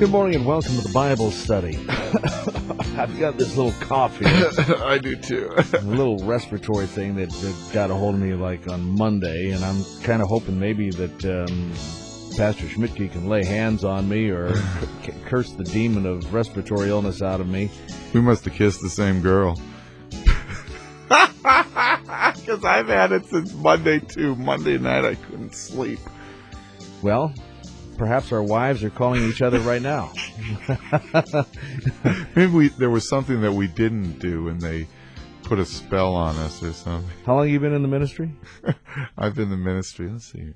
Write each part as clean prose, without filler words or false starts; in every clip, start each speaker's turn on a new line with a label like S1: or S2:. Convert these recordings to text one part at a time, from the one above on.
S1: Good morning and welcome to the Bible study. I've got this little cough here.
S2: I do too.
S1: A little respiratory thing that got a hold of me like on Monday, and I'm kind of hoping maybe that Pastor Schmidtke can lay hands on me or curse the demon of respiratory illness out of me.
S2: We must have kissed the same girl. Because I've had it since Monday too. Monday night I couldn't sleep.
S1: Well, perhaps our wives are calling each other right now.
S2: Maybe there was something that we didn't do and they put a spell on us or something.
S1: How long have you been in the ministry?
S2: I've been in the ministry, let's see,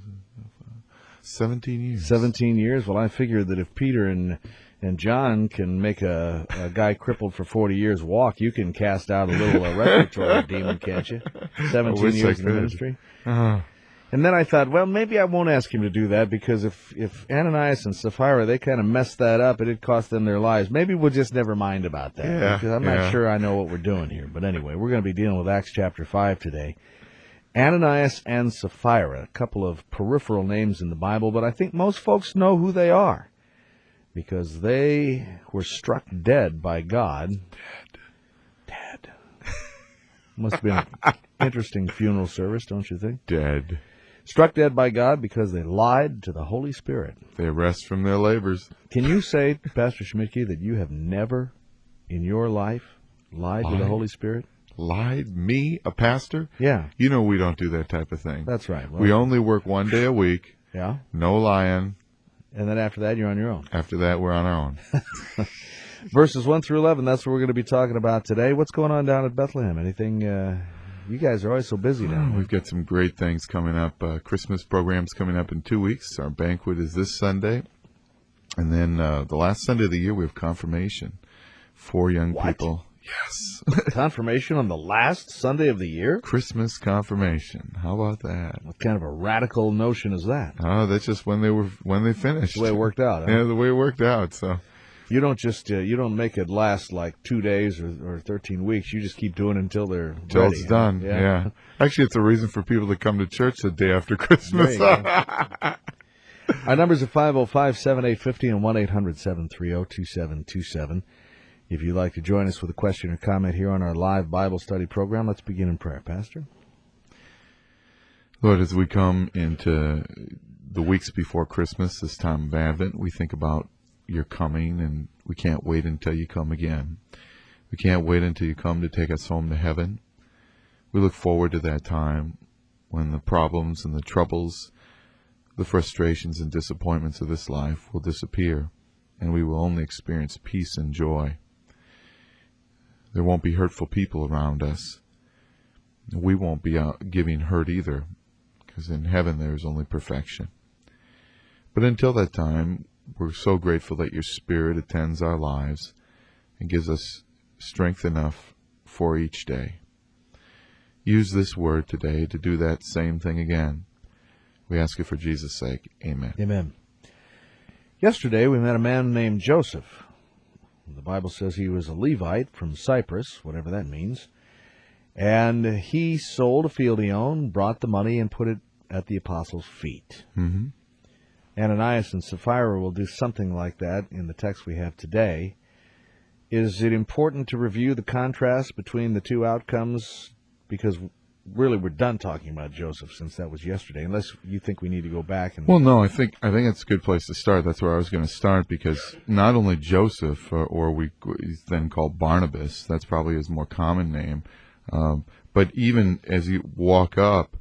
S2: 17 years.
S1: 17 years? Well, I figured that if Peter and John can make a guy crippled for 40 years walk, you can cast out a little respiratory demon, can't you? 17 years in the ministry. And then I thought, well, maybe I won't ask him to do that, because if Ananias and Sapphira, they kind of messed that up, it'd cost them their lives. Maybe we'll just never mind about that, because I'm not sure I know what we're doing here. But anyway, we're going to be dealing with Acts chapter 5 today. Ananias and Sapphira, a couple of peripheral names in the Bible, but I think most folks know who they are, because they were struck dead by God. Dead. Must have been an interesting funeral service, don't you think?
S2: Dead.
S1: Struck dead by God because they lied to the Holy Spirit.
S2: They rest from their labors.
S1: Can you say, Pastor Schmidtke, that you have never in your life lied to the Holy Spirit?
S2: Lied? Me? A pastor?
S1: Yeah.
S2: You know we don't do that type of thing.
S1: That's right. Well,
S2: we only work one day a week.
S1: Yeah.
S2: No lying.
S1: And then after that, you're on your own.
S2: After that, we're on our own.
S1: Verses 1 through 11, that's what we're going to be talking about today. What's going on down at Bethlehem? Anything? You guys are always so busy down there.
S2: We've got some great things coming up. Christmas programs coming up in 2 weeks. Our banquet is this Sunday. And then the last Sunday of the year, we have confirmation for young people. Yes.
S1: Confirmation on the last Sunday of the year?
S2: Christmas confirmation. How about that?
S1: What kind of a radical notion is that?
S2: Oh, that's just when they finished.
S1: The way it worked out. Huh?
S2: Yeah, the way it worked out. So
S1: you don't just you don't make it last like 2 days or 13 weeks. You just keep doing it until they're ready.
S2: It's done. Yeah. Actually, it's a reason for people to come to church the day after Christmas.
S1: Our numbers are 505-7850 and 1-800-730-2727. If you'd like to join us with a question or comment here on our live Bible study program, let's begin in prayer, Pastor.
S2: Lord, as we come into the weeks before Christmas, this time of Advent, we think about your coming, and we can't wait until you come again. We can't wait until you come to take us home to heaven. We look forward to that time when the problems and the troubles, the frustrations and disappointments of this life will disappear, and we will only experience peace and joy. There won't be hurtful people around us. We won't be giving hurt either, because in heaven there is only perfection. But until that time, we're so grateful that your Spirit attends our lives and gives us strength enough for each day. Use this word today to do that same thing again. We ask it for Jesus' sake. Amen.
S1: Amen. Yesterday we met a man named Joseph. The Bible says he was a Levite from Cyprus, whatever that means. And he sold a field he owned, brought the money, and put it at the apostles' feet.
S2: Mm-hmm.
S1: Ananias and Sapphira will do something like that in the text we have today. Is it important to review the contrast between the two outcomes? Because really we're done talking about Joseph since that was yesterday, unless you think we need to go back.
S2: Well, no, I think it's a good place to start. That's where I was going to start, because not only Joseph, or he's then called Barnabas, that's probably his more common name, but even as you walk up,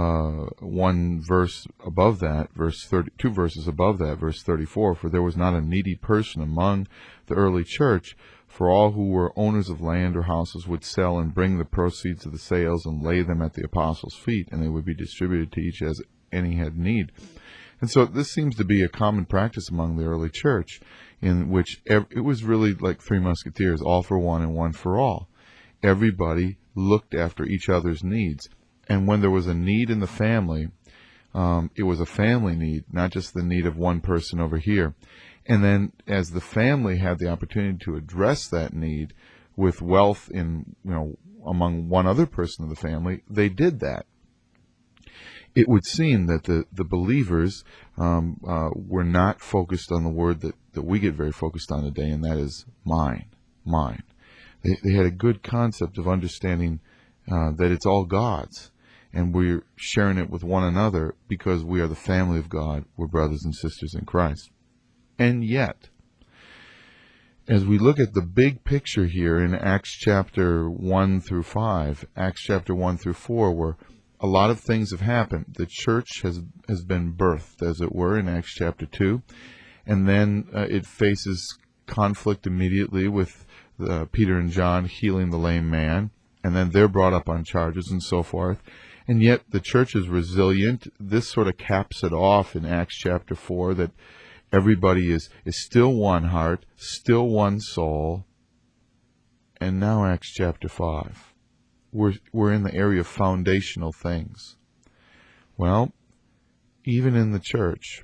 S2: one verse above that, verse 30, 2 verses above that, verse 34, for there was not a needy person among the early church, for all who were owners of land or houses would sell and bring the proceeds of the sales and lay them at the apostles' feet, and they would be distributed to each as any had need. And so this seems to be a common practice among the early church, in which it was really like Three Musketeers, all for one and one for all. Everybody looked after each other's needs. And when there was a need in the family, it was a family need, not just the need of one person over here. And then as the family had the opportunity to address that need with wealth in, among one other person of the family, they did that. it would seem that the believers were not focused on the word that we get very focused on today, and that is mine. They had a good concept of understanding that it's all God's, and we're sharing it with one another because we are the family of God. We're brothers and sisters in Christ. And yet, as we look at the big picture here in Acts chapter 1 through 5, Acts chapter 1 through 4, where a lot of things have happened. The church has been birthed, as it were, in Acts chapter 2, and then it faces conflict immediately with Peter and John healing the lame man, and then they're brought up on charges and so forth. And yet the church is resilient. This sort of caps it off in Acts chapter 4, that everybody is still one heart, still one soul. And now Acts chapter 5. We're in the area of foundational things. Well, even in the church,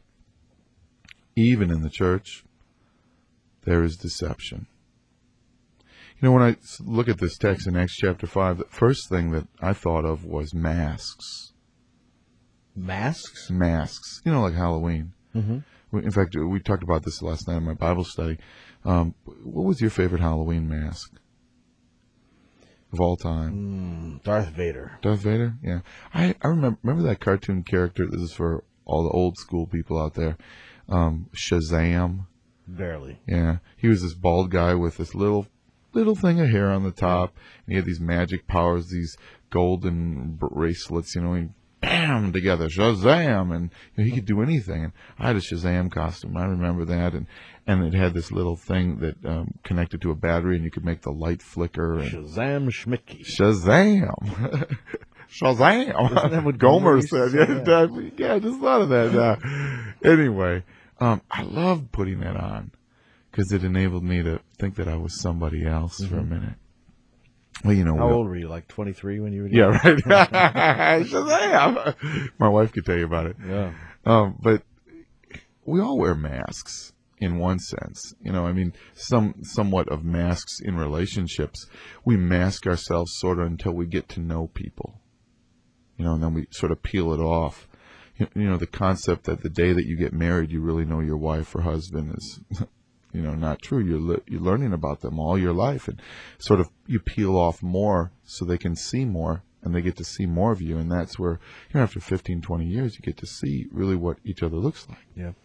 S2: there is deception. You know, when I look at this text in Acts chapter 5, the first thing that I thought of was masks.
S1: Masks?
S2: Masks. You know, like Halloween.
S1: Mm-hmm.
S2: In fact, we talked about this last night in my Bible study. What was your favorite Halloween mask of all time?
S1: Darth Vader.
S2: Darth Vader? Yeah. I remember that cartoon character. This is for all the old school people out there. Shazam.
S1: Barely.
S2: Yeah. He was this bald guy with this little thing of hair on the top. And he had these magic powers, these golden bracelets, and bam, together, Shazam, and he could do anything. And I had a Shazam costume. I remember that, and it had this little thing that connected to a battery, and you could make the light flicker. And
S1: Shazam Schmicky.
S2: Shazam. Shazam.
S1: Isn't that what
S2: Gomer said? Yeah, I just thought of that. Anyway, I loved putting that on because it enabled me to think that I was somebody else for a minute. Well,
S1: How old were you? Like 23 when you were doing
S2: Yeah, right. Shazam! My wife could tell you about it.
S1: Yeah.
S2: But we all wear masks in one sense. Somewhat of masks in relationships. We mask ourselves sort of until we get to know people. And then we sort of peel it off. The concept that the day that you get married, you really know your wife or husband is... not true. You're learning about them all your life, and sort of you peel off more so they can see more, and they get to see more of you, and that's where, after 15, 20 years, you get to see really what each other looks like.
S1: Yeah.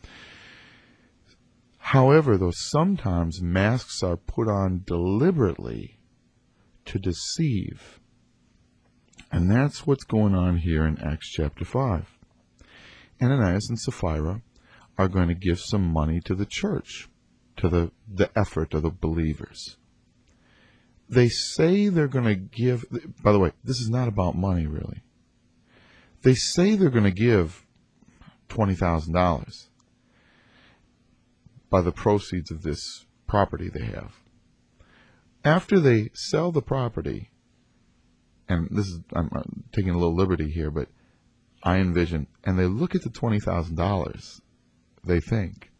S2: However, though, sometimes masks are put on deliberately to deceive, and that's what's going on here in Acts chapter 5. Ananias and Sapphira are going to give some money to the church, to the effort of the believers. They say they're going to give, by the way, this is not about money really. They say they're going to give $20,000 by the proceeds of this property they have. After they sell the property, and I'm taking a little liberty here, but I envision, and they look at the $20,000, they think,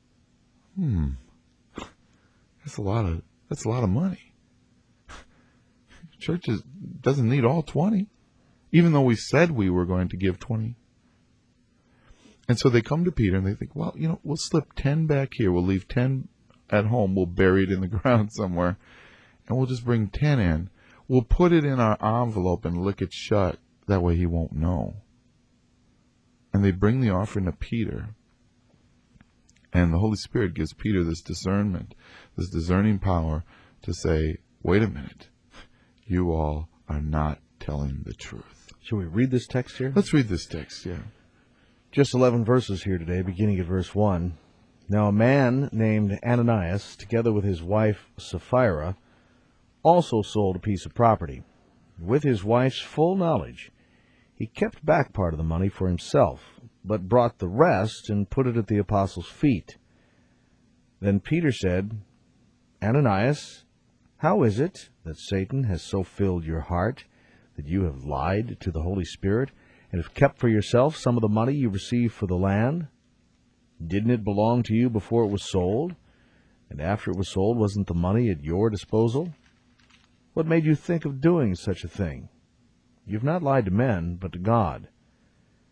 S2: that's a lot of money. Church doesn't need all 20, even though we said we were going to give 20. And so they come to Peter and they think, well, we'll slip 10 back here. We'll leave 10 at home. We'll bury it in the ground somewhere, and we'll just bring 10 in. We'll put it in our envelope and lick it shut. That way he won't know. And they bring the offering to Peter. And the Holy Spirit gives Peter this discernment, this discerning power to say, wait a minute, you all are not telling the truth.
S1: Shall we read this text here?
S2: Let's read this text, yeah.
S1: Just 11 verses here today, beginning at verse 1. Now a man named Ananias, together with his wife Sapphira, also sold a piece of property. With his wife's full knowledge, he kept back part of the money for himself, but brought the rest and put it at the apostles' feet. Then Peter said, Ananias, how is it that Satan has so filled your heart that you have lied to the Holy Spirit and have kept for yourself some of the money you received for the land? Didn't it belong to you before it was sold? And after it was sold, wasn't the money at your disposal? What made you think of doing such a thing? You've not lied to men, but to God.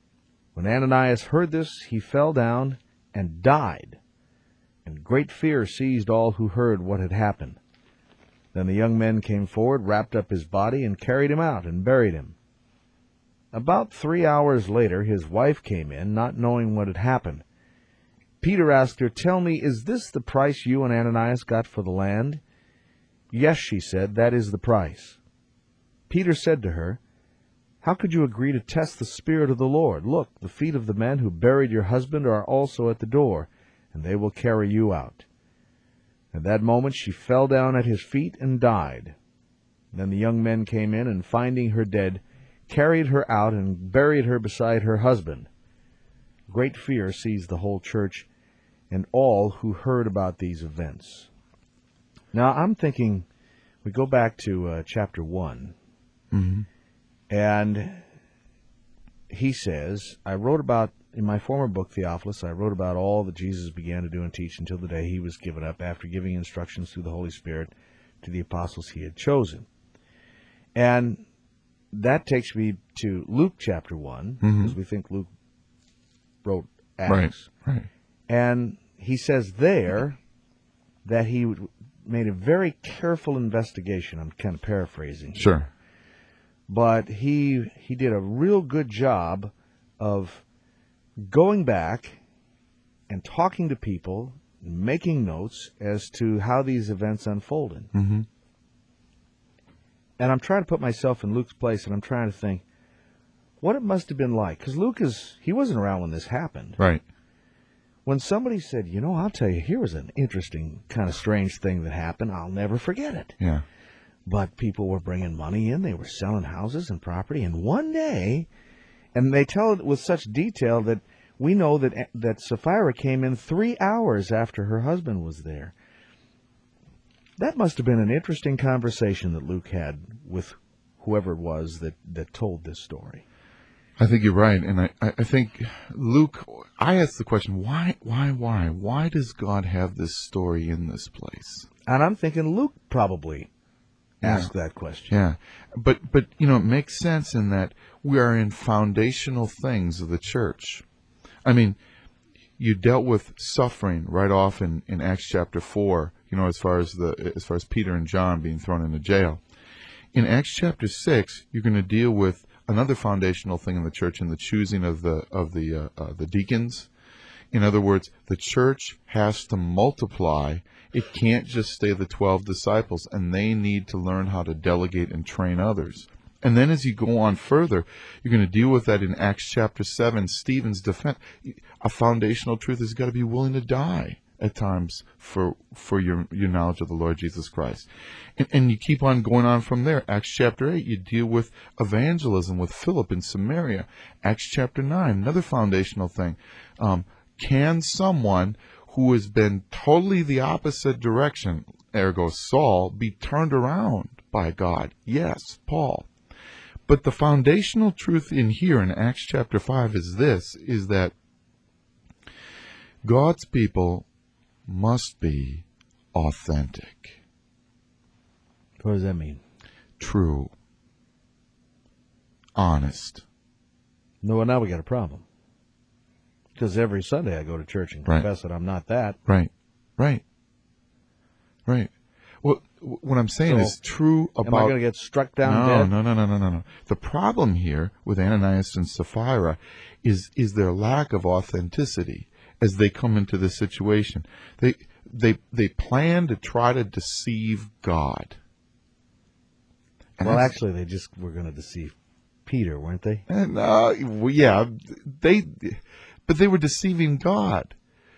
S1: When Ananias heard this, he fell down and died, and great fear seized all who heard what had happened. Then the young men came forward, wrapped up his body, and carried him out and buried him. About 3 hours later, his wife came in, not knowing what had happened. Peter asked her, "Tell me, is this the price you and Ananias got for the land?" "Yes," she said, "that is the price." Peter said to her, "How could you agree to test the Spirit of the Lord? Look, the feet of the men who buried your husband are also at the door, and they will carry you out." At that moment she fell down at his feet and died. Then the young men came in, and finding her dead, carried her out and buried her beside her husband. Great fear seized the whole church and all who heard about these events. Now, I'm thinking we go back to chapter 1, and he says, I wrote about, in my former book, Theophilus, I wrote about all that Jesus began to do and teach until the day he was given up, after giving instructions through the Holy Spirit to the apostles he had chosen. And that takes me to Luke chapter 1, because we think Luke wrote Acts.
S2: Right.
S1: And he says there that he made a very careful investigation. I'm kind of paraphrasing.
S2: Sure.
S1: But he did a real good job of going back and talking to people, making notes as to how these events unfolded.
S2: Mm-hmm.
S1: And I'm trying to put myself in Luke's place, and I'm trying to think what it must have been like. Because Luke he wasn't around when this happened.
S2: Right.
S1: When somebody said, I'll tell you, here was an interesting kind of strange thing that happened, I'll never forget it.
S2: Yeah.
S1: But people were bringing money in, they were selling houses and property, and one day, and they tell it with such detail that we know that Sapphira came in 3 hours after her husband was there. That must have been an interesting conversation that Luke had with whoever it was that told this story.
S2: I think you're right, and I think Luke, I asked the question, why? Why does God have this story in this place?
S1: And I'm thinking Luke probably asked that question.
S2: Yeah, but it makes sense in that we are in foundational things of the church. I mean, you dealt with suffering right off in Acts chapter 4, as far as Peter and John being thrown into jail. In Acts chapter 6, you're going to deal with another foundational thing in the church, in the choosing of the deacons. In other words, the church has to multiply. It can't just stay the 12 disciples, and they need to learn how to delegate and train others. And then as you go on further, you're going to deal with that in Acts chapter 7, Stephen's defense. A foundational truth is got to be willing to die at times for your knowledge of the Lord Jesus Christ. And you keep on going on from there. Acts chapter 8, you deal with evangelism with Philip in Samaria. Acts chapter 9, another foundational thing. Can someone who has been totally the opposite direction, ergo Saul, be turned around by God? Yes, Paul. But the foundational truth in here in Acts chapter 5 is that God's people must be authentic.
S1: What does that mean?
S2: True. Honest.
S1: No, well, now we got a problem. Because every Sunday I go to church and confess that I'm not that.
S2: Right. Well, what I'm saying is true about...
S1: Am I going to get struck down dead?
S2: No. The problem here with Ananias and Sapphira is their lack of authenticity as they come into this situation. They plan to try to deceive God. And
S1: well, actually, they just were going to deceive Peter, weren't they?
S2: And, but they were deceiving God.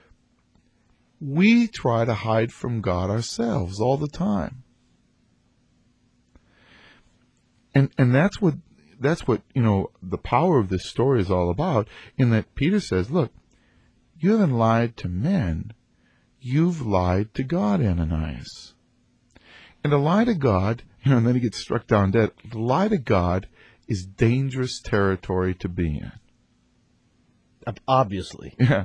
S2: We try to hide from God ourselves all the time. And that's what the power of this story is all about, in that Peter says, look, you haven't lied to men, you've lied to God, Ananias. And to lie to God, and then he gets struck down dead, to lie to God is dangerous territory to be in.
S1: Obviously.
S2: Yeah.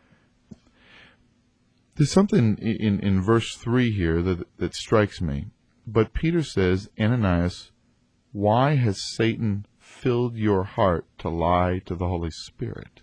S2: There's something in verse 3 here that strikes me. But Peter says, Ananias, why has Satan filled your heart to lie to the Holy Spirit?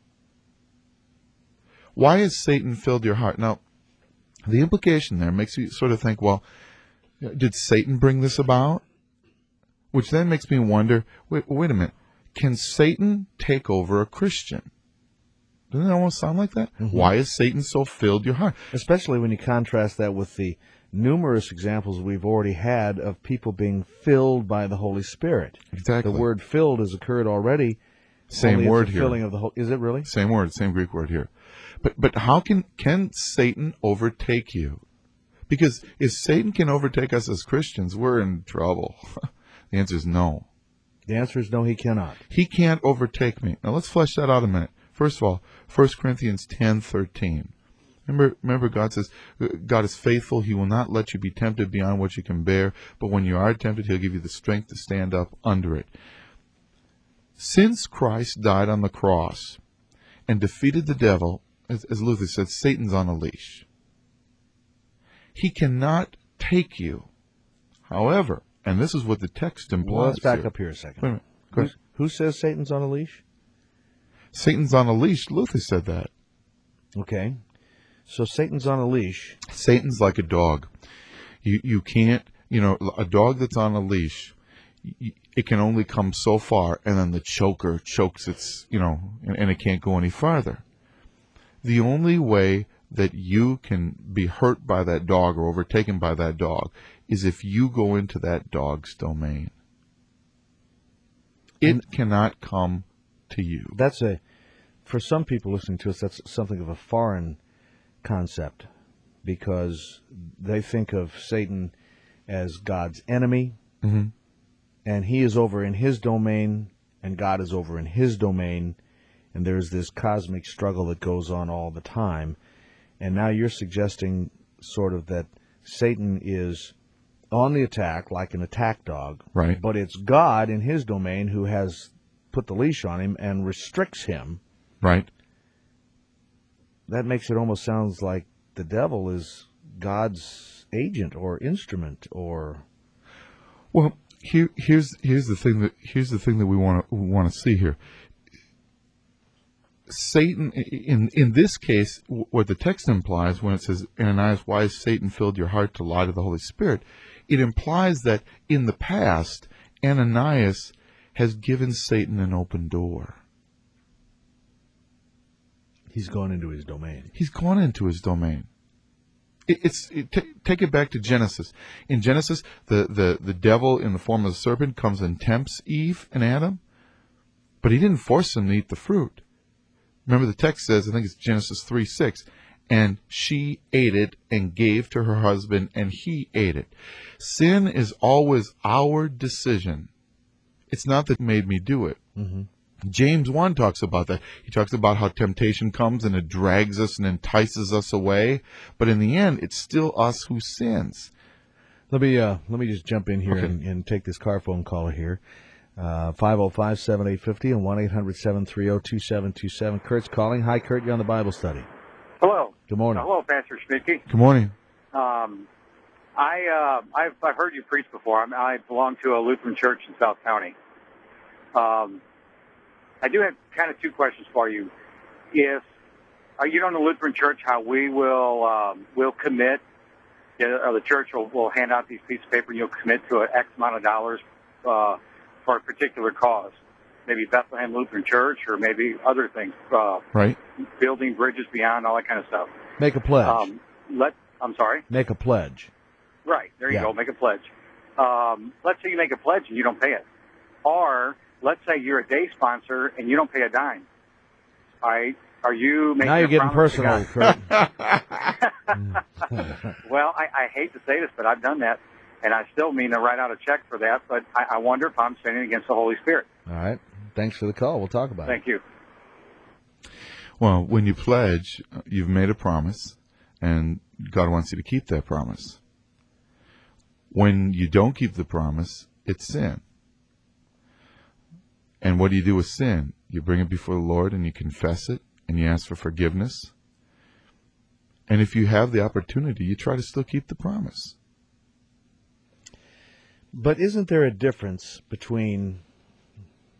S2: Why has Satan filled your heart? Now, the implication there makes you sort of think, well, did Satan bring this about? Which then makes me wonder, wait a minute, can Satan take over a Christian? Doesn't it almost sound like that? Mm-hmm. Why has Satan so filled your heart?
S1: Especially when you contrast that with the numerous examples we've already had of people being filled by the Holy Spirit.
S2: Exactly.
S1: The word filled has occurred already.
S2: Same word here.
S1: Filling of the is it really?
S2: Same word, same Greek word here. But how can Satan overtake you? Because if Satan can overtake us as Christians, we're in trouble. The answer is no.
S1: The answer is no, he cannot.
S2: He can't overtake me. Now let's flesh that out a minute. First of all, 1 Corinthians 10:13. Remember, God says, God is faithful. He will not let you be tempted beyond what you can bear. But when you are tempted, he'll give you the strength to stand up under it. Since Christ died on the cross and defeated the devil, as Luther said, Satan's on a leash. He cannot take you. However, and this is what the text implies.
S1: Well, let's back up here a second.
S2: Wait a minute.
S1: Who says Satan's on a leash?
S2: Satan's on a leash. Luther said that.
S1: Okay. So Satan's on a leash.
S2: Satan's like a dog. You can't, a dog that's on a leash, it can only come so far, and then the choker chokes its, and it can't go any farther. The only way that you can be hurt by that dog or overtaken by that dog is if you go into that dog's domain. It cannot come to you.
S1: For some people listening to us, that's something of a foreign concept, because they think of Satan as God's enemy,
S2: mm-hmm.
S1: and he is over in his domain, and God is over in his domain, and there's this cosmic struggle that goes on all the time. And now you're suggesting sort of that Satan is on the attack like an attack dog,
S2: right?
S1: But it's God in his domain who has put the leash on him and restricts him.
S2: Right.
S1: That makes it almost sounds like the devil is God's agent or instrument, or.
S2: Well, here's the thing that we want to see here. Satan, in this case, what the text implies when it says, Ananias, why has Satan filled your heart to lie to the Holy Spirit? It implies that in the past, Ananias has given Satan an open door.
S1: He's gone into his domain.
S2: He's gone into his domain. Take it back to Genesis. In Genesis, the devil in the form of the serpent comes and tempts Eve and Adam, but he didn't force them to eat the fruit. Remember, the text says, I think it's Genesis 3:6, and she ate it and gave to her husband, and he ate it. Sin is always our decision. It's not that made me do it.
S1: Mm-hmm.
S2: James 1 talks about that. He talks about how temptation comes and it drags us and entices us away. But in the end, it's still us who sins.
S1: Let me just jump in here and take this car phone caller here. 505-7850 and 1-800-730-2727. Kurt's calling. Hi, Kurt. You're on the Bible study.
S3: Hello.
S1: Good morning.
S3: Hello, Pastor Schmitke.
S2: Good morning.
S3: I've heard you preach before. I belong to a Lutheran church in South County. I do have kind of two questions for you. You know, in the Lutheran church, how we will commit, the church will hand out these pieces of paper and you'll commit to an X amount of dollars for a particular cause. Maybe Bethlehem Lutheran Church or maybe other things.
S2: Right.
S3: Building bridges beyond, all that kind of stuff.
S1: Make a pledge.
S3: I'm sorry?
S1: Make a pledge.
S3: Right. There you go. Make a pledge. Let's say you make a pledge and you don't pay it. Or let's say you're a day sponsor and you don't pay a dime. All right. Are you making
S1: now you're getting personal, Kurt.
S3: Well, I hate to say this, but I've done that, and I still mean to write out a check for that, but I wonder if I'm sinning against the Holy Spirit.
S1: All right. Thanks for the call. We'll talk about it.
S3: Thank you.
S2: Well, when you pledge, you've made a promise, and God wants you to keep that promise. When you don't keep the promise, it's sin. And what do you do with sin? You bring it before the Lord and you confess it and you ask for forgiveness. And if you have the opportunity, you try to still keep the promise.
S1: But isn't there a difference between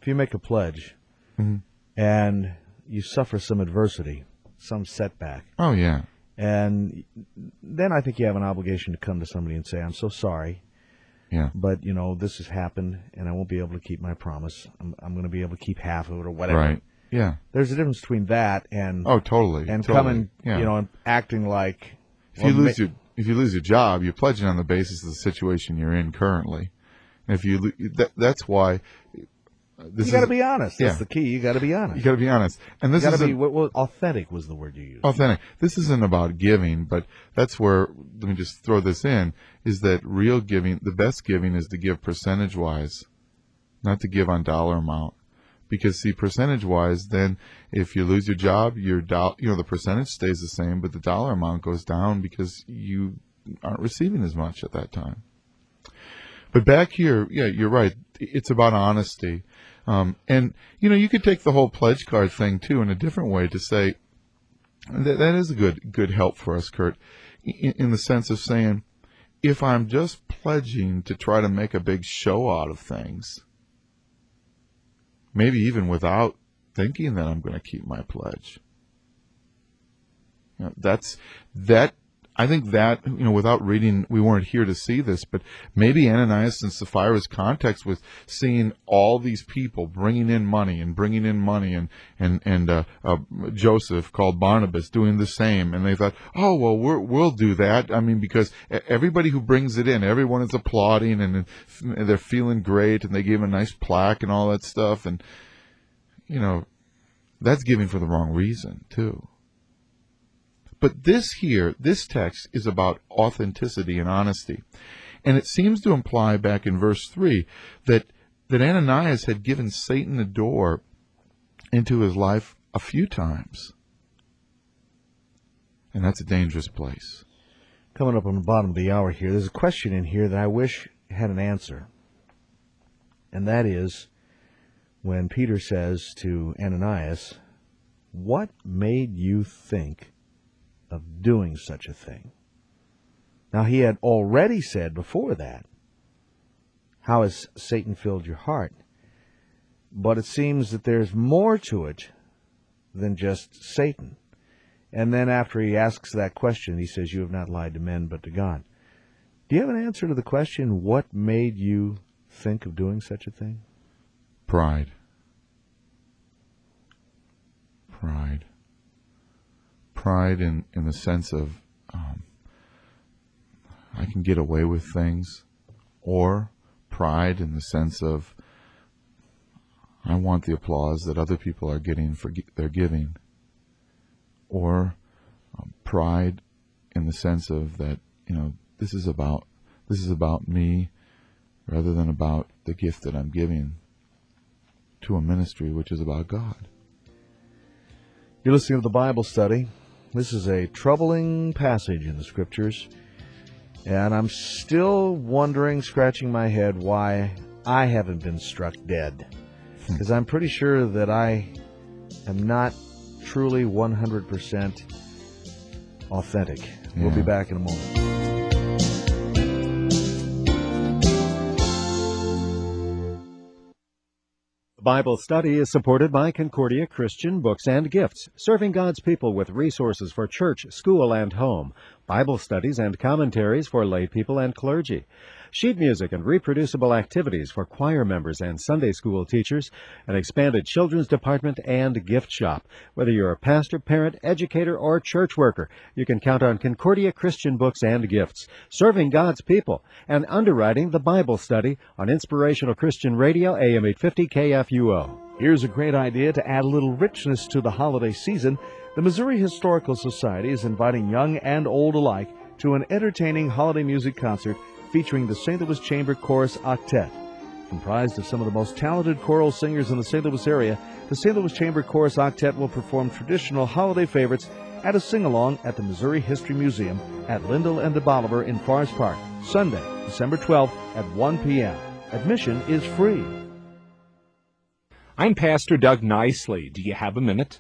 S1: if you make a pledge and you suffer some adversity, some setback.
S2: Oh, yeah.
S1: And then I think you have an obligation to come to somebody and say, I'm so sorry.
S2: Yeah.
S1: But, this has happened, and I won't be able to keep my promise. I'm going to be able to keep half of it or whatever.
S2: Right. Yeah.
S1: There's a difference between that and
S2: totally.
S1: And
S2: totally.
S1: coming, and acting like
S2: if you lose your job, you're pledging on the basis of the situation you're in currently. And if you that's why
S1: you got to be honest. That's the key. You got to be honest.
S2: You got to be honest. And this is
S1: authentic was the word you used.
S2: Authentic. This isn't about giving, but that's where, let me just throw this in, is that real giving, the best giving is to give percentage-wise, not to give on dollar amount. Because, see, percentage-wise, then if you lose your job, the percentage stays the same, but the dollar amount goes down because you aren't receiving as much at that time. But back here, yeah, you're right. It's about honesty. And, you could take the whole pledge card thing, too, in a different way to say, that is a good help for us, Kurt, in the sense of saying, if I'm just pledging to try to make a big show out of things, maybe even without thinking that I'm going to keep my pledge. I think that, without reading, we weren't here to see this, but maybe Ananias and Sapphira's context with seeing all these people bringing in money and Joseph, called Barnabas, doing the same. And they thought, oh, well, we'll do that. I mean, because everybody who brings it in, everyone is applauding and they're feeling great and they gave a nice plaque and all that stuff. And, that's giving for the wrong reason, too. But this text is about authenticity and honesty. And it seems to imply back in verse 3 that Ananias had given Satan a door into his life a few times. And that's a dangerous place.
S1: Coming up on the bottom of the hour here, there's a question in here that I wish had an answer. And that is when Peter says to Ananias, what made you think of doing such a thing? Now, he had already said before that, how has Satan filled your heart? But it seems that there's more to it than just Satan. And then after he asks that question, he says, you have not lied to men, but to God. Do you have an answer to the question, what made you think of doing such a thing?
S2: Pride. Pride in the sense of I can get away with things, or pride in the sense of I want the applause that other people are getting for their giving, or pride in the sense of that this is about me rather than about the gift that I'm giving to a ministry which is about God.
S1: You're listening to the Bible Study. This is a troubling passage in the Scriptures, and I'm still wondering, scratching my head, why I haven't been struck dead. Because I'm pretty sure that I am not truly 100% authentic. Yeah. We'll be back in a moment.
S4: Bible Study is supported by Concordia Christian Books and Gifts, serving God's people with resources for church, school, and home, Bible studies and commentaries for lay people and clergy, sheet music and reproducible activities for choir members and Sunday school teachers, an expanded children's department, and gift shop. Whether you're a pastor, parent, educator, or church worker, you can count on Concordia Christian Books and Gifts, serving God's people, and underwriting the Bible Study on Inspirational Christian Radio, AM 850 KFUO.
S1: Here's a great idea to add a little richness to the holiday season. The Missouri Historical Society is inviting young and old alike to an entertaining holiday music concert featuring the St. Louis Chamber Chorus Octet. Comprised of some of the most talented choral singers in the St. Louis area, the St. Louis Chamber Chorus Octet will perform traditional holiday favorites at a sing-along at the Missouri History Museum at Lindell and de Bolivar in Forest Park, Sunday, December 12th at 1 p.m. Admission is free.
S5: I'm Pastor Doug Nicely. Do you have a minute?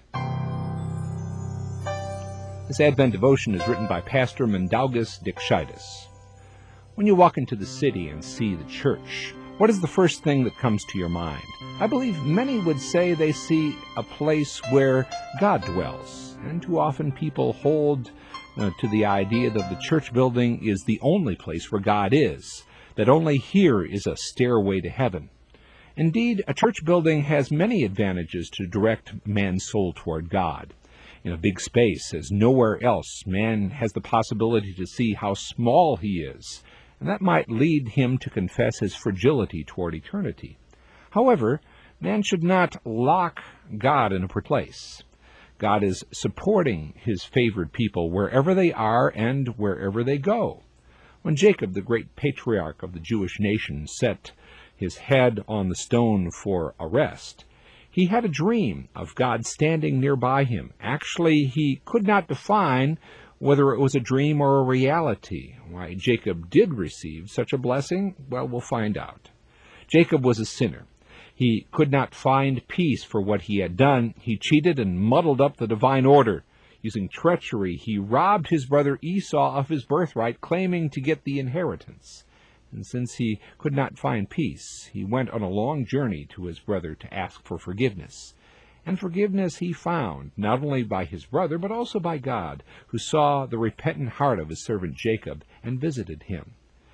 S5: This Advent devotion is written by Pastor Mindaugas Dikšitis. When you walk into the city and see the church, What is the first thing that comes to your mind? I believe many would say they see a place where God dwells, and too often people hold to the idea that the church building is the only place where God is, that only here is a stairway to heaven. Indeed, a church building has many advantages to direct man's soul toward God. In a big space, as nowhere else, man has the possibility to see how small he is, and that might lead him to confess his fragility toward eternity. However, man should not lock God in a place. God is supporting his favored people wherever they are and wherever they go. When Jacob, the great patriarch of the Jewish nation, set his head on the stone for a rest, he had a dream of God standing nearby him. Actually, he could not define whether it was a dream or a reality. Why Jacob did receive such a blessing, well, we'll find out. Jacob was a sinner. He could not find peace for what he had done. He cheated and muddled up the divine order. Using treachery, he robbed his brother Esau of his birthright, claiming to get the inheritance. And since he could not find peace, he went on a long journey to his brother to ask for forgiveness. And forgiveness he found, not only by his brother, but also by God, who saw the repentant heart of his servant Jacob and visited him.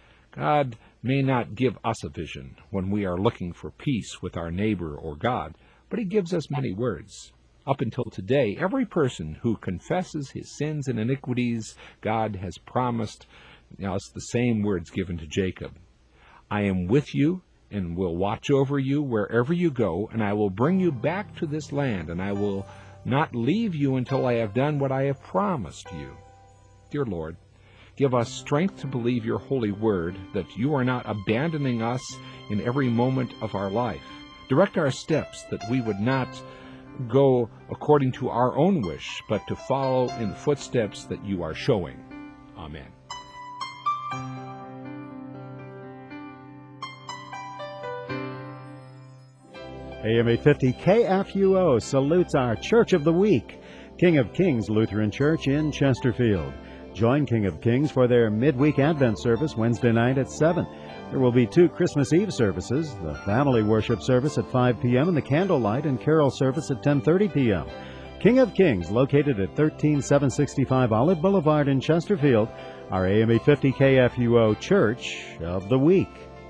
S5: God may not give us a vision when we are looking for peace with our neighbor or God, but he gives us many words. Up until today, every person who confesses his sins and iniquities, God has promised us the same words given to Jacob. I am with you and will watch over you wherever you go, and I will bring you back to this land, and I will not leave you until I have done what I have promised you. Dear Lord, give us strength to believe your holy word, that you are not abandoning us in every moment of our life. Direct our steps, that we would not go according to our own wish, but to follow in the footsteps that you are showing. Amen.
S4: AM 850 KFUO salutes our Church of the Week, King of Kings Lutheran Church in Chesterfield. Join King of Kings for their midweek Advent service Wednesday night at 7. There will be 2 Christmas Eve services, the family worship service at 5 p.m. and the candlelight and carol service at 10:30 p.m. King of Kings, located at 13765 Olive Boulevard in Chesterfield, our AM 850 KFUO Church of the Week.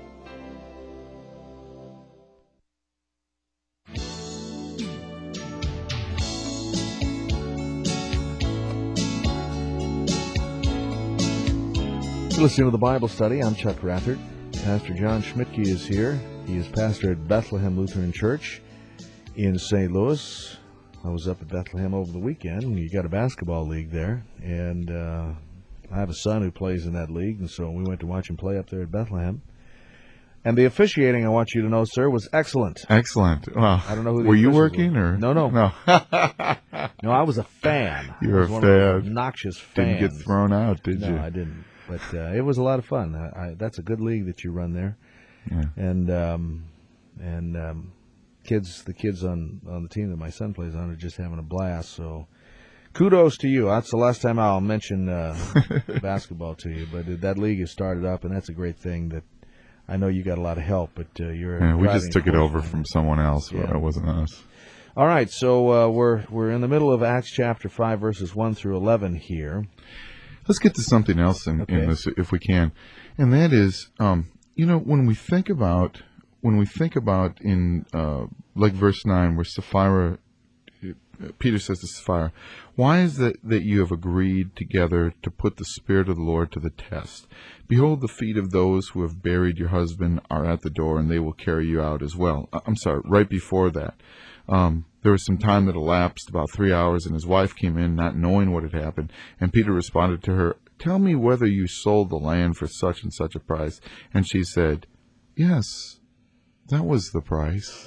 S1: Listening to the Bible study, I'm Chuck Rathert. Pastor John Schmidtke is here. He is pastor at Bethlehem Lutheran Church in St. Louis. I was up at Bethlehem over the weekend. You got a basketball league there, and I have a son who plays in that league, and so we went to watch him play up there at Bethlehem. And the officiating, I want you to know, sir, was excellent.
S2: Excellent. Well,
S1: I don't know who the
S2: were you
S1: officials
S2: working
S1: were.
S2: or
S1: No.
S2: No,
S1: No, I was a fan.
S2: You were
S1: I was
S2: a
S1: one of those
S2: fan.
S1: obnoxious fans.
S2: Didn't get thrown out, did you?
S1: No, I didn't. But it was a lot of fun. That's a good league that you run there,
S2: Yeah.
S1: and the kids on the team that my son plays on are just having a blast. So, kudos to you. That's the last time I'll mention basketball to you. But that league has started up, and that's a great thing. That I know you got a lot of help, but you're.
S2: Yeah, we
S1: driving
S2: just took it over from someone else.
S1: Yeah.
S2: It wasn't us.
S1: All right, so we're in the middle of Acts chapter 5, verses 1 through 11 here.
S2: Let's get to something else in this, if we can, and that is, when we think about in like verse 9, where Sapphira, Peter says to Sapphira, "Why is that you have agreed together to put the Spirit of the Lord to the test? Behold, the feet of those who have buried your husband are at the door, and they will carry you out as well." I'm sorry, right before that. There was some time that elapsed, about 3 hours, and his wife came in not knowing what had happened. And Peter responded to her, "Tell me whether you sold the land for such and such a price." And she said, "Yes, that was the price."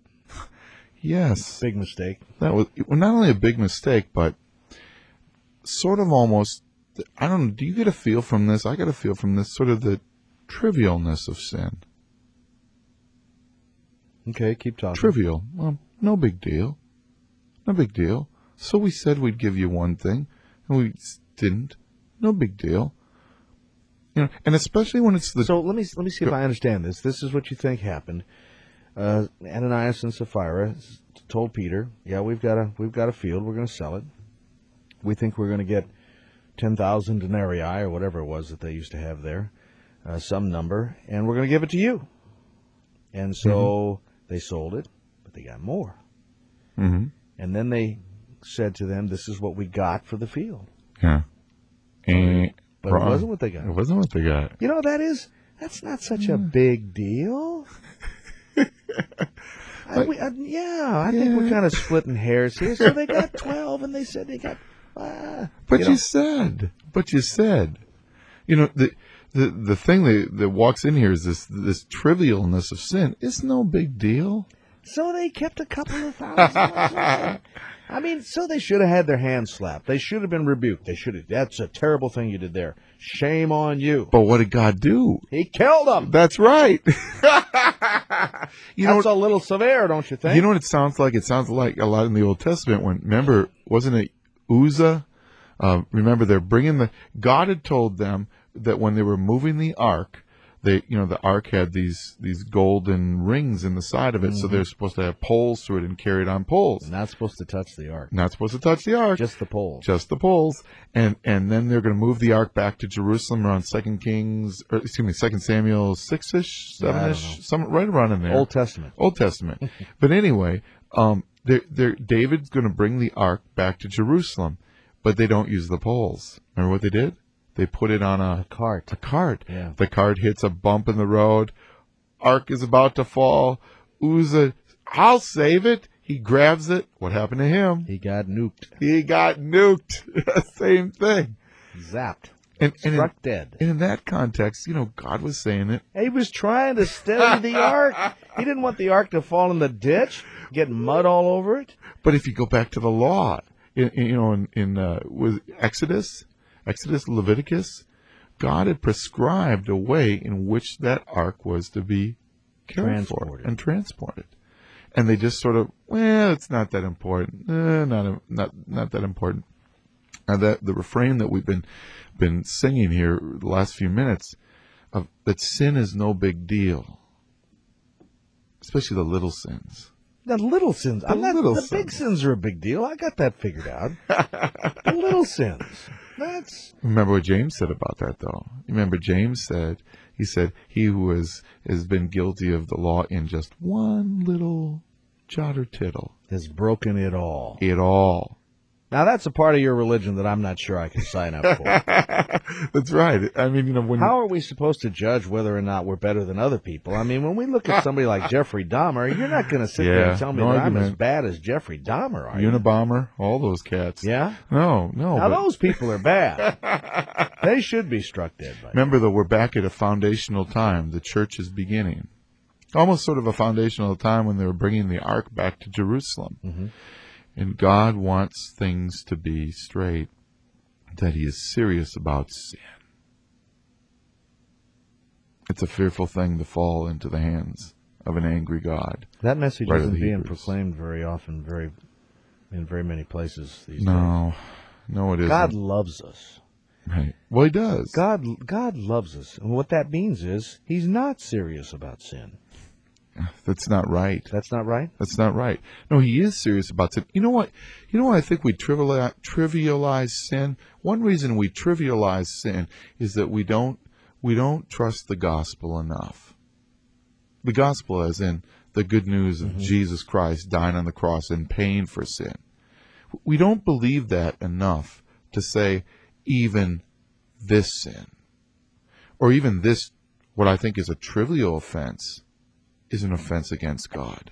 S2: Yes.
S1: Big mistake.
S2: That was not only a big mistake, but sort of almost, I don't know, do you get a feel from this? I get a feel from this, sort of the trivialness of sin.
S1: Okay, keep talking.
S2: Trivial. Well, no big deal. No big deal. So we said we'd give you one thing, and we didn't. No big deal. and especially when it's the
S1: So let me see if I understand this. This is what you think happened. Ananias and Sapphira told Peter, "Yeah, we've got a field. We're going to sell it. We think we're going to get 10,000 denarii or whatever it was that they used to have there, some number, and we're going to give it to you." And so they sold it, but they got more.
S2: Mm-hmm.
S1: And then they said to them, "This is what we got for the field."
S2: Yeah.
S1: But it wasn't what they got.
S2: It wasn't what they got.
S1: You know, that's not such a big deal. I think we're kind of splitting hairs here. So they got 12, and they said they got.
S2: But you said, the thing that walks in here is this trivialness of sin. It's no big deal.
S1: So they kept a couple of thousand. I mean, so they should have had their hands slapped. They should have been rebuked. They should have. That's a terrible thing you did there. Shame on you.
S2: But what did God do?
S1: He killed them.
S2: That's right.
S1: That's a little severe, don't you think?
S2: You know what it sounds like? It sounds like a lot in the Old Testament. Wasn't it Uzzah? Remember, they're bringing God had told them that when they were moving the ark, the ark had these golden rings in the side of it, so they're supposed to have poles through it and carry it on poles.
S1: Not supposed to touch the ark.
S2: Not supposed to touch the ark.
S1: Just the poles.
S2: Just the poles. And then they're going to move the ark back to Jerusalem around 2 Samuel 6-ish, 7-ish, right around in there.
S1: Old Testament.
S2: But anyway, David's going to bring the ark back to Jerusalem, but they don't use the poles. Remember what they did? They put it on a cart.
S1: Yeah.
S2: The cart hits a bump in the road. Ark is about to fall. Uzzah, I'll save it. He grabs it. What happened to him?
S1: He got nuked.
S2: Same thing.
S1: Zapped.
S2: Struck
S1: dead.
S2: And in that context, God was saying it.
S1: He was trying to steady the ark. He didn't want the ark to fall in the ditch, get mud all over it.
S2: But if you go back to the law, with Exodus, Leviticus, God had prescribed a way in which that ark was to be cared for and transported. And they just sort of, it's not that important. Not that important. Now the refrain that we've been singing here the last few minutes, of that sin is no big deal, especially the little sins.
S1: The little sins. The big sins are a big deal. I got that figured out. The little sins.
S2: Remember what James said about that, though. Remember James said, he who has been guilty of the law in just one little jot or tittle
S1: has broken it all. Now, that's a part of your religion that I'm not sure I can sign up for.
S2: That's right. I mean,
S1: how are we supposed to judge whether or not we're better than other people? I mean, when we look at somebody like Jeffrey Dahmer, you're not going to sit there and tell me that I'm as bad as Jeffrey Dahmer, are you?
S2: Unabomber, all those cats.
S1: Yeah?
S2: No.
S1: Now, those people are bad. They should be struck dead by
S2: Remember, though, we're back at a foundational time. The church is beginning. Almost sort of a foundational time when they were bringing the ark back to Jerusalem.
S1: Mm-hmm.
S2: And God wants things to be straight, that he is serious about sin. It's a fearful thing to fall into the hands of an angry God.
S1: That message isn't being proclaimed very often, in very many places these days.
S2: No, it isn't.
S1: God loves us.
S2: Right. Well, he does.
S1: God loves us. And what that means is he's not serious about sin.
S2: That's not right.
S1: That's not right?
S2: That's not right. No, he is serious about sin. You know what? I think we trivialize sin? One reason we trivialize sin is that we don't trust the gospel enough. The gospel as in the good news of Jesus Christ dying on the cross and paying for sin. We don't believe that enough to say even this sin, or even this, what I think is a trivial offense, is an offense against God.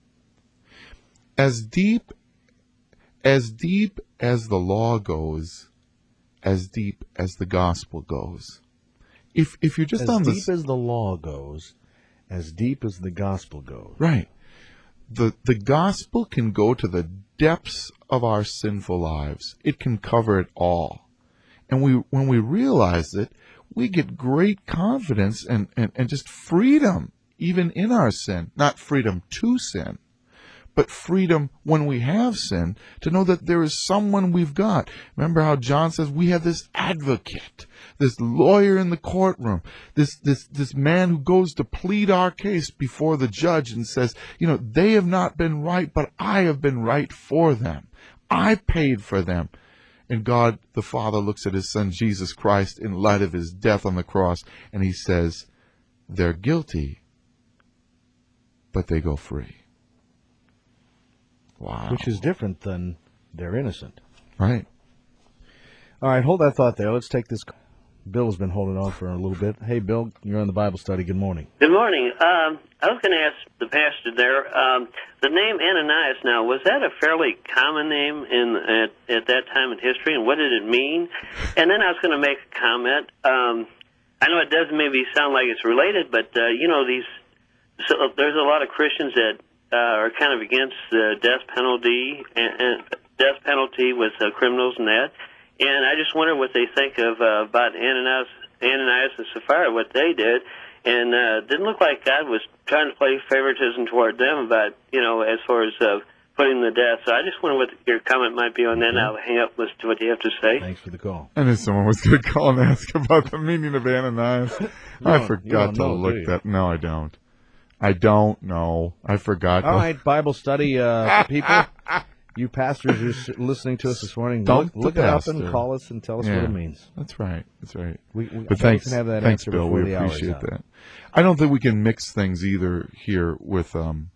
S2: As deep as the law goes, as deep as the gospel goes. If you're just on
S1: as deep as the law goes, as deep as the gospel goes.
S2: Right. The gospel can go to the depths of our sinful lives. It can cover it all. And when we realize it, we get great confidence and just freedom, even in our sin. Not freedom to sin, but freedom when we have sinned to know that there is someone we've got. Remember how John says we have this advocate, this lawyer in the courtroom, this man who goes to plead our case before the judge and says, they have not been right, but I have been right for them. I paid for them. And God the Father looks at his Son Jesus Christ in light of his death on the cross, and he says, they're guilty, but they go free. Wow.
S1: Which is different than they're innocent.
S2: Right.
S1: All right, hold that thought there. Let's take this. Bill's been holding on for a little bit. Hey, Bill, you're on the Bible study. Good morning.
S6: Good morning. I was going to ask the pastor there, the name Ananias now, was that a fairly common name at that time in history, and what did it mean? And then I was going to make a comment. I know it doesn't maybe sound like it's related, but, there's a lot of Christians that are kind of against the death penalty and death penalty with criminals and that. And I just wonder what they think of about Ananias and Sapphira, what they did. And didn't look like God was trying to play favoritism toward them about, as far as putting them to death. So I just wonder what your comment might be on that. And I'll hang up and listen to what you have to say.
S1: Thanks for the call.
S2: I knew someone was going to call and ask about the meaning of Ananias. I forgot to look that. No, I don't. I don't know. I forgot.
S1: All right, Bible study people. You pastors who's listening to us this morning, look it up and call us and tell us what it means.
S2: That's right. That's right.
S1: But thanks, can have that
S2: thanks,
S1: answer
S2: Bill.
S1: before
S2: We
S1: the hour's
S2: appreciate
S1: out.
S2: that. I don't think we can mix things either here with,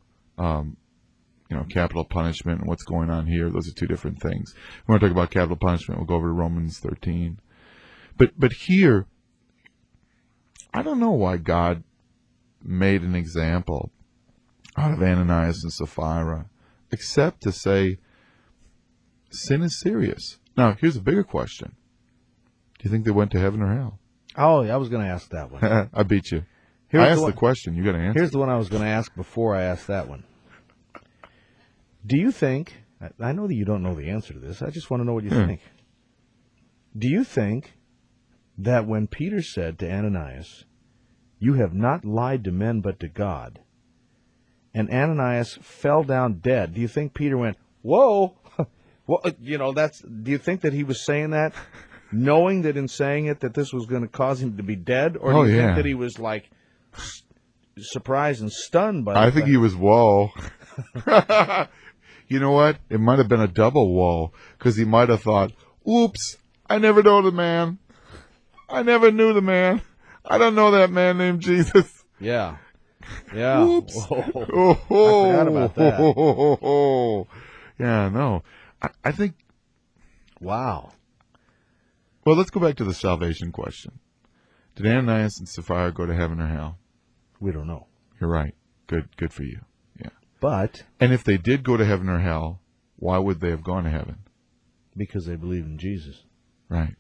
S2: capital punishment and what's going on here. Those are two different things. We want to talk about capital punishment. We'll go over to Romans 13. But here, I don't know why God made an example out of Ananias and Sapphira, except to say, sin is serious. Now, here's a bigger question. Do you think they went to heaven or hell?
S1: Oh, I was going to ask that one.
S2: I beat you.
S1: Here's
S2: I asked the question. You got to answer.
S1: Here's the one I was going to ask before I asked that one. Do you think, I know that you don't know the answer to this, I just want to know what you think. Do you think that when Peter said to Ananias, "You have not lied to men but to God," and Ananias fell down dead, do you think Peter went, "Whoa"? Well, do you think that he was saying that, knowing that in saying it that this was going to cause him to be dead, or do you think that he was like surprised and stunned by?
S2: I think he was whoa. You know what? It might have been a double whoa, because he might have thought, "Oops, I never know the man. I never knew the man. I don't know that man named Jesus."
S1: Yeah. Yeah.
S2: Oops.
S1: Oh, I forgot about that.
S2: Yeah, no. I think...
S1: Wow.
S2: Well, let's go back to the salvation question. Did Ananias and Sapphira go to heaven or hell?
S1: We don't know.
S2: You're right. Good for you. Yeah.
S1: But...
S2: And if they did go to heaven or hell, why would they have gone to heaven?
S1: Because they believe in Jesus.
S2: Right.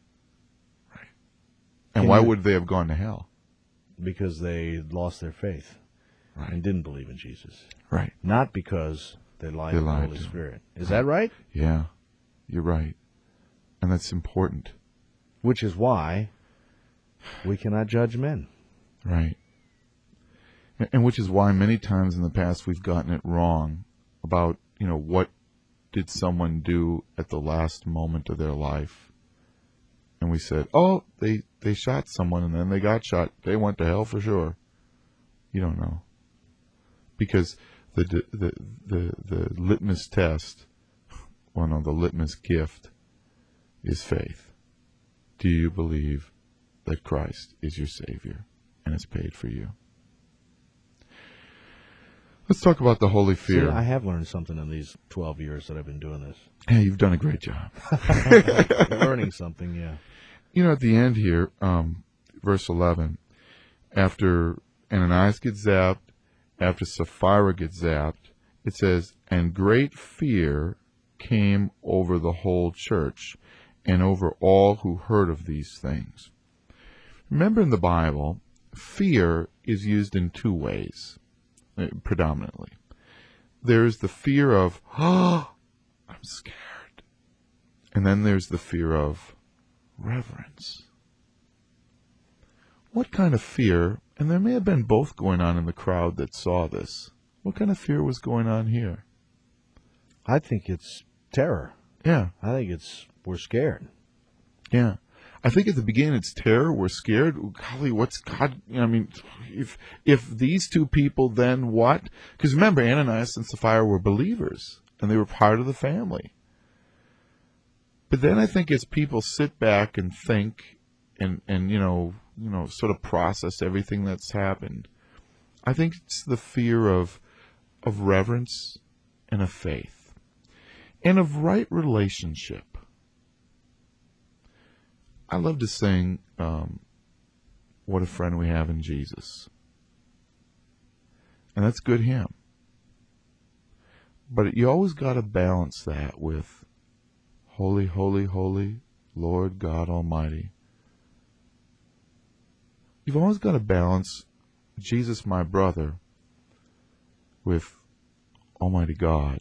S2: And why would they have gone to hell?
S1: Because they lost their faith.
S2: Right.
S1: And didn't believe in Jesus.
S2: Right.
S1: Not because they lied to the Holy Spirit. Is that right?
S2: Yeah, you're right. And that's important.
S1: Which is why we cannot judge men.
S2: Right. And which is why many times in the past we've gotten it wrong about, what did someone do at the last moment of their life? And we said, oh, they shot someone and then they got shot. They went to hell for sure. You don't know. Because the litmus test, the litmus gift is faith. Do you believe that Christ is your Savior and has paid for you? Let's talk about the holy fear.
S1: See, I have learned something in these 12 years that I've been doing this.
S2: Hey, you've done a great job.
S1: Learning something, yeah.
S2: At the end here, verse 11, after Ananias gets zapped, after Sapphira gets zapped, it says, "And great fear came over the whole church and over all who heard of these things." Remember, in the Bible, fear is used in two ways, predominantly. There's the fear of, oh, I'm scared. And then there's the fear of reverence. What kind of fear, and there may have been both going on in the crowd that saw this, what kind of fear was going on here?
S1: I think it's terror.
S2: Yeah.
S1: I think we're scared.
S2: Yeah. I think at the beginning it's terror. We're scared. Golly, what's God? I mean, if these two people then what? Because remember, Ananias and Sapphira were believers, and they were part of the family. But then I think as people sit back and think and sort of process everything that's happened, I think it's the fear of reverence and of faith and of right relationship. I love to sing What a Friend We Have in Jesus. And that's good hymn. But you always got to balance that with Holy, holy, holy, Lord God Almighty. You've always got to balance Jesus, my brother, with Almighty God.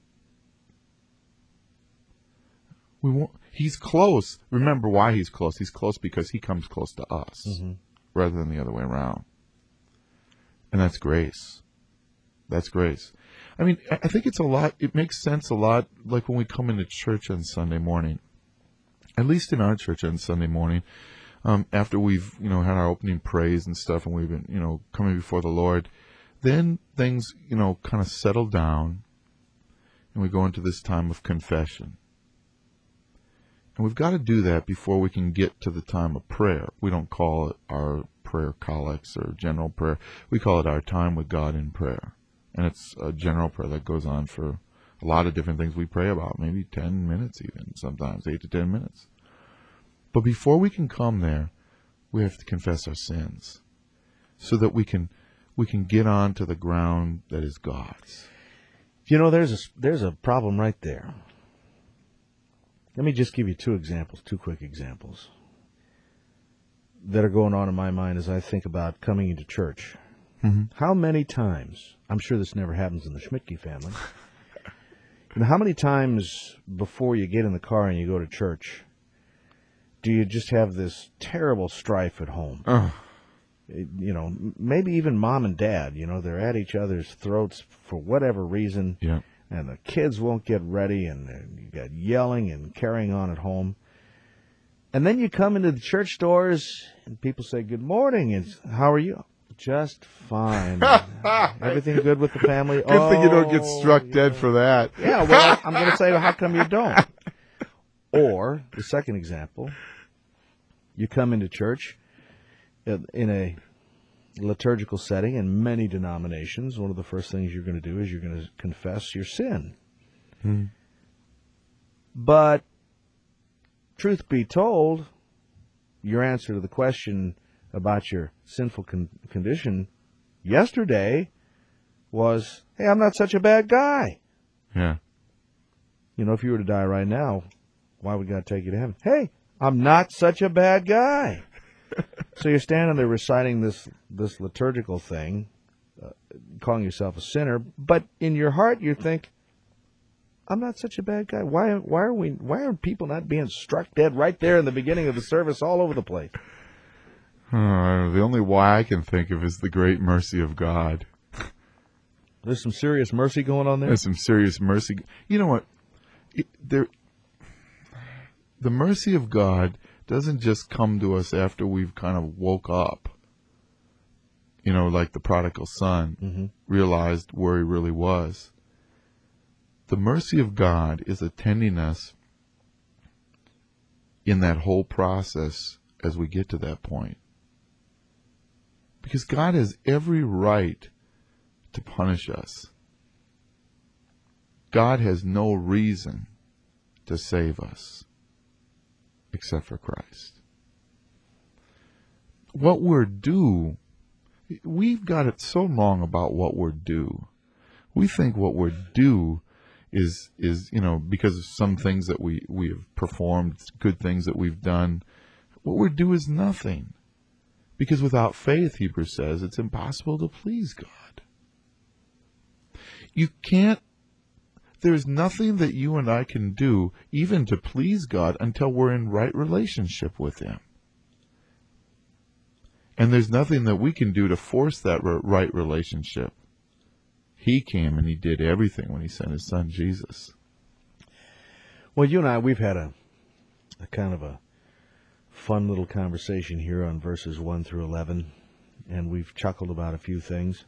S2: He's close. Remember why he's close. He's close because he comes close to us rather than the other way around. And that's grace. That's grace. I mean, I think it's a lot. It makes sense a lot like when we come into church on Sunday morning, at least in our church on Sunday morning, after we've, had our opening praise and stuff and we've been, coming before the Lord, then things, kind of settle down and we go into this time of confession. And we've got to do that before we can get to the time of prayer. We don't call it our prayer collects or general prayer. We call it our time with God in prayer. And it's a general prayer that goes on for a lot of different things we pray about, maybe 10 minutes even, sometimes 8 to 10 minutes. But before we can come there, we have to confess our sins so that we can get on to the ground that is God's.
S1: There's a problem right there. Let me just give you two quick examples that are going on in my mind as I think about coming into church. How many times, I'm sure this never happens in the Schmidtke family, how many times before you get in the car and you go to church, do you just have this terrible strife at home? Maybe even mom and dad, they're at each other's throats for whatever reason.
S2: Yeah.
S1: And the kids won't get ready, and you got yelling and carrying on at home. And then you come into the church doors, and people say, "Good morning," and how are you? Just fine. Everything good with the family?
S2: Good thing you don't get struck dead for that.
S1: Yeah, well, I'm going to say, well, how come you don't? Or, the second example, you come into church in a liturgical setting in many denominations. One of the first things you're going to do is you're going to confess your sin. But truth be told, your answer to the question about your sinful condition yesterday was, hey, I'm not such a bad guy.
S2: Yeah.
S1: If you were to die right now, why would God take you to heaven? Hey, I'm not such a bad guy. So you're standing there reciting this liturgical thing, calling yourself a sinner, but in your heart you think, I'm not such a bad guy. Why are people not being struck dead right there in the beginning of the service all over the place?
S2: The only why I can think of is the great mercy of God.
S1: There's some serious mercy going on there?
S2: There's some serious mercy. You know what? The mercy of God doesn't just come to us after we've kind of woke up, like the prodigal son, realized where he really was. The mercy of God is attending us in that whole process as we get to that point. Because God has every right to punish us. God has no reason to save us except for Christ. What we're due, we've got it so wrong about what we're due. We think what we're due is because of some things that we have performed, good things that we've done. What we're due is nothing. Because without faith, Hebrews says, it's impossible to please God. There's nothing that you and I can do, even to please God, until we're in right relationship with Him. And there's nothing that we can do to force that right relationship. He came and he did everything when he sent his son Jesus.
S1: Well, you and I, we've had a kind of a fun little conversation here on verses 1 through 11, and we've chuckled about a few things.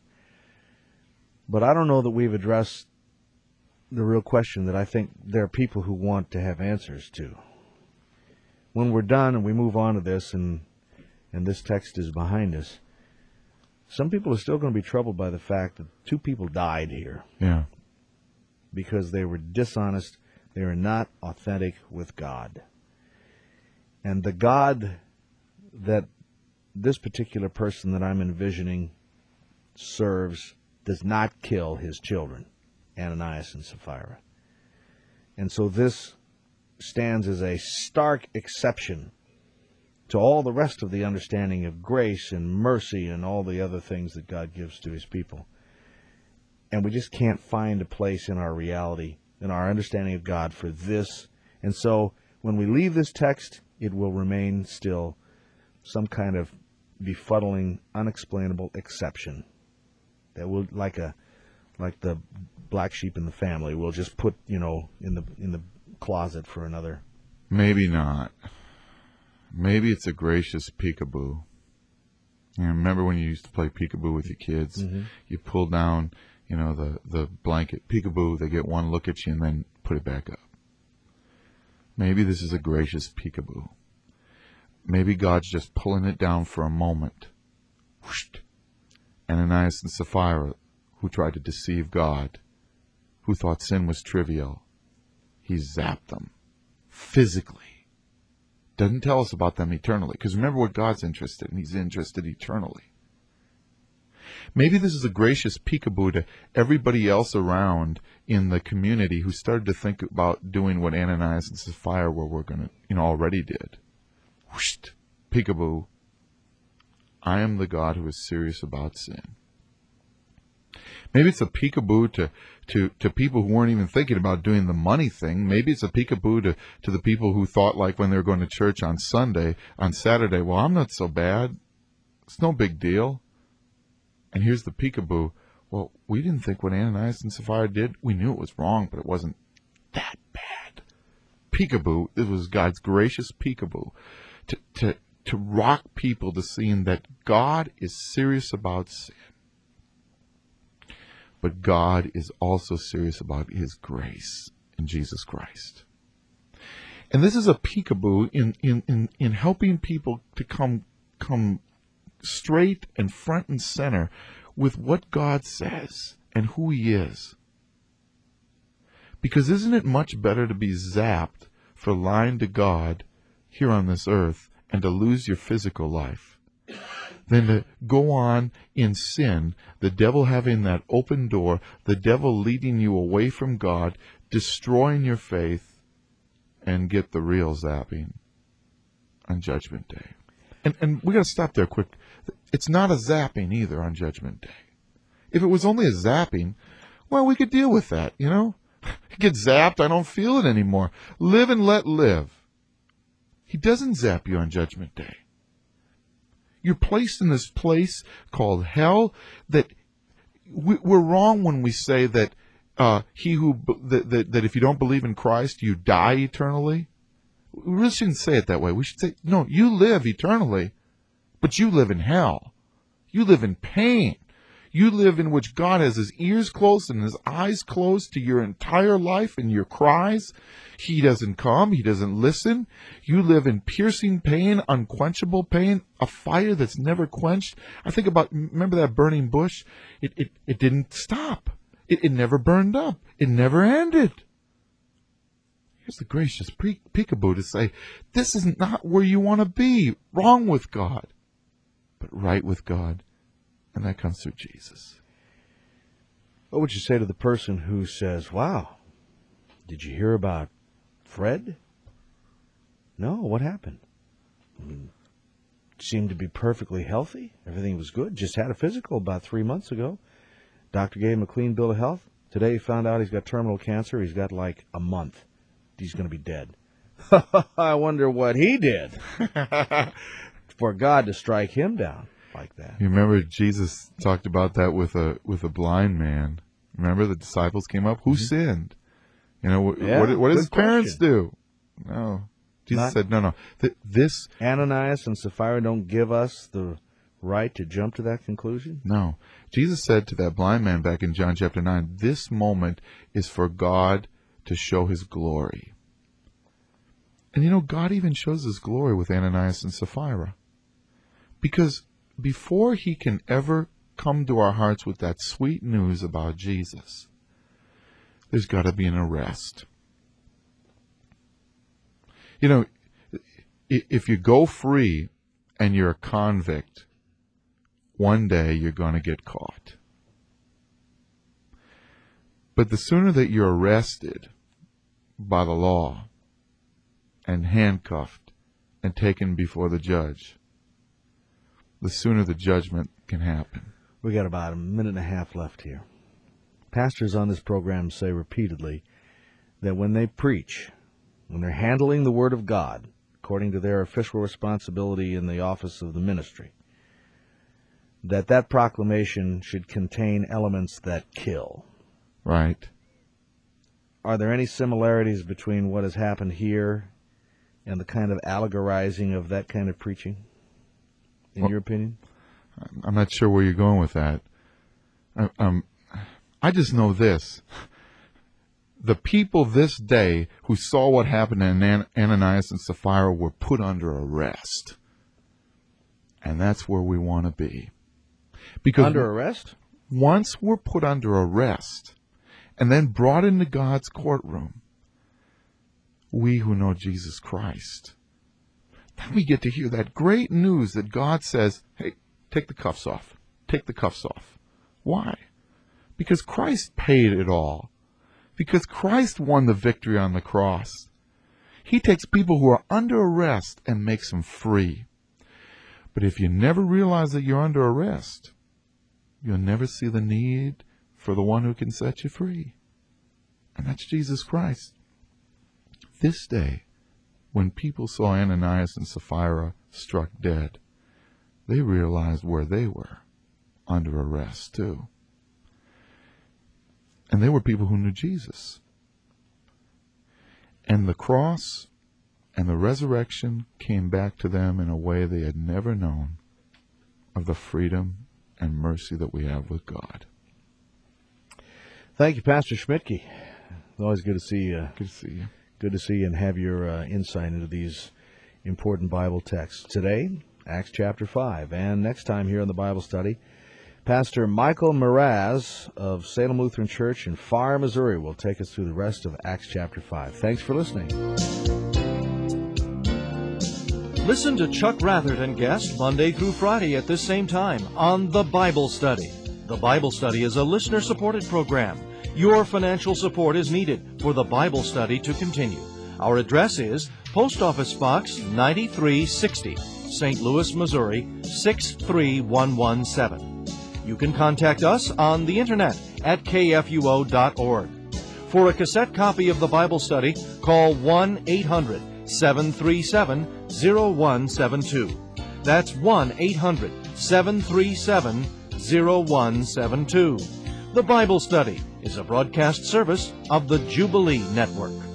S1: But I don't know that we've addressed the real question that I think there are people who want to have answers to. When we're done and we move on to this and this text is behind us, some people are still going to be troubled by the fact that 2 people died here.
S2: Yeah.
S1: Because they were dishonest. They are not authentic with God. And the God that this particular person that I'm envisioning serves does not kill his children, Ananias and Sapphira. And so this stands as a stark exception to all the rest of the understanding of grace and mercy and all the other things that God gives to his people. And we just can't find a place in our reality, in our understanding of God for this. And so when we leave this text, it will remain still some kind of befuddling, unexplainable exception that will, like the black sheep in the family, we'll just put, in the closet for another.
S2: Maybe not. Maybe it's a gracious peekaboo. Remember when you used to play peekaboo with your kids? Mm-hmm. You pull down, the blanket, peekaboo, they get one look at you and then put it back up. Maybe this is a gracious peekaboo. Maybe God's just pulling it down for a moment. Whoosh. Ananias and Sapphira, who tried to deceive God, who thought sin was trivial, he zapped them physically. Doesn't tell us about them eternally, because remember what God's interested in. He's interested eternally. Maybe this is a gracious peekaboo to everybody else around in the community who started to think about doing what Ananias and Sapphira were going to, already did. Whoosh, peekaboo. I am the God who is serious about sin. Maybe it's a peekaboo to people who weren't even thinking about doing the money thing. Maybe it's a peekaboo to the people who thought, like when they were going to church on Saturday, well, I'm not so bad. It's no big deal. And here's the peekaboo. Well, we didn't think what Ananias and Sapphira did. We knew it was wrong, but it wasn't that bad. Peekaboo, it was God's gracious peekaboo to rock people to seeing that God is serious about sin. But God is also serious about his grace in Jesus Christ. And this is a peekaboo in helping people to come straight and front and center with what God says and who he is. Because isn't it much better to be zapped for lying to God here on this earth and to lose your physical life than to go on in sin, the devil having that open door, the devil leading you away from God, destroying your faith, and get the real zapping on Judgment Day. And we got to stop there quick. It's not a zapping either on Judgment Day. If it was only a zapping, well, we could deal with that, Get zapped, I don't feel it anymore. Live and let live. He doesn't zap you on Judgment Day. You're placed in this place called hell. That we're wrong when we say that that if you don't believe in Christ, you die eternally. We really shouldn't say it that way. We should say, no, you live eternally, but you live in hell. You live in pain. You live in which God has his ears closed and his eyes closed to your entire life and your cries. He doesn't come. He doesn't listen. You live in piercing pain, unquenchable pain, a fire that's never quenched. I think about, remember that burning bush? It didn't stop. It never burned up. It never ended. Here's the gracious peekaboo to say, this is not where you want to be. Wrong with God, but right with God. And that comes through Jesus.
S1: What would you say to the person who says, wow, did you hear about Fred? No, what happened? Seemed to be perfectly healthy. Everything was good. Just had a physical about 3 months ago. Doctor gave him a clean bill of health. Today he found out he's got terminal cancer. He's got like a month. He's going to be dead. I wonder what he did for God to strike him down like that.
S2: You remember Jesus talked about that with a blind man. Remember, the disciples came up. Who sinned? You know, what
S1: Yeah,
S2: did his parents
S1: question.
S2: do? No. Jesus said, no. This
S1: Ananias and Sapphira don't give us the right to jump to that conclusion?
S2: No. Jesus said to that blind man back in John chapter 9, this moment is for God to show his glory. And you know, God even shows his glory with Ananias and Sapphira. Because before he can ever come to our hearts with that sweet news about Jesus, there's got to be an arrest. You know, if you go free and you're a convict, one day you're going to get caught. But the sooner that you're arrested by the law and handcuffed and taken before the judge, the sooner the judgment can happen.
S1: We got about a minute and a half left here. Pastors on this program say repeatedly that when they preach, when they're handling the Word of God, according to their official responsibility in the office of the ministry, that proclamation should contain elements that kill.
S2: Right.
S1: Are there any similarities between what has happened here and the kind of allegorizing of that kind of preaching, in your opinion?
S2: I'm not sure where you're going with that. I just know this. The people this day who saw what happened to Ananias and Sapphira were put under arrest. And that's where we want to be. Because
S1: under arrest?
S2: Once we're put under arrest and then brought into God's courtroom, we who know Jesus Christ, then we get to hear that great news that God says, hey, take the cuffs off. Take the cuffs off. Why? Because Christ paid it all. Because Christ won the victory on the cross. He takes people who are under arrest and makes them free. But if you never realize that you're under arrest, you'll never see the need for the one who can set you free. And that's Jesus Christ. This day, when people saw Ananias and Sapphira struck dead, they realized where they were, under arrest too. And they were people who knew Jesus. And the cross and the resurrection came back to them in a way they had never known of the freedom and mercy that we have with God.
S1: Thank you, Pastor Schmidtke. Always good to see you.
S2: Good to see you.
S1: Good to see you and have your insight into these important Bible texts. Today, Acts chapter 5. And next time here on the Bible study, Pastor Michael Mraz of Salem Lutheran Church in Farr, Missouri, will take us through the rest of Acts chapter 5. Thanks for listening.
S7: Listen to Chuck Rathert and guest Monday through Friday at this same time on The Bible Study. The Bible Study is a listener-supported program. Your financial support is needed for The Bible Study to continue. Our address is Post Office Box 9360, St. Louis, Missouri 63117. You can contact us on the internet at kfuo.org. For a cassette copy of the Bible Study, call 1-800-737-0172. That's 1-800-737-0172. The Bible Study is a broadcast service of the Jubilee Network.